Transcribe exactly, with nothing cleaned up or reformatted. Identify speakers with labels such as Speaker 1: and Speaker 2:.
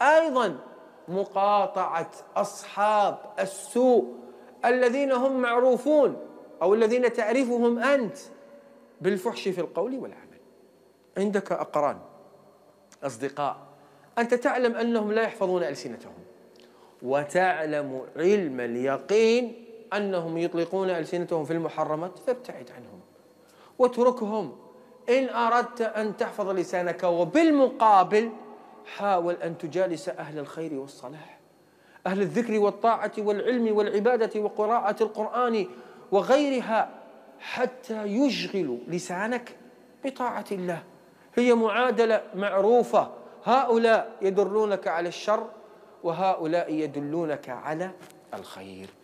Speaker 1: أيضا مقاطعة أصحاب السوء الذين هم معروفون أو الذين تعرفهم أنت بالفحش في القول والعمل. عندك أقران، أصدقاء، أنت تعلم أنهم لا يحفظون ألسنتهم، وتعلم علم اليقين أنهم يطلقون ألسنتهم في المحرمات، فابتعد عنهم واتركهم. إن أردت أن تحفظ لسانك، وبالمقابل حاول أن تجالس أهل الخير والصلاح، أهل الذكر والطاعة والعلم والعبادة وقراءة القرآن وغيرها، حتى يشغل لسانك بطاعة الله. هي معادلة معروفة، هؤلاء يدلونك على الشر وهؤلاء يدلونك على الخير.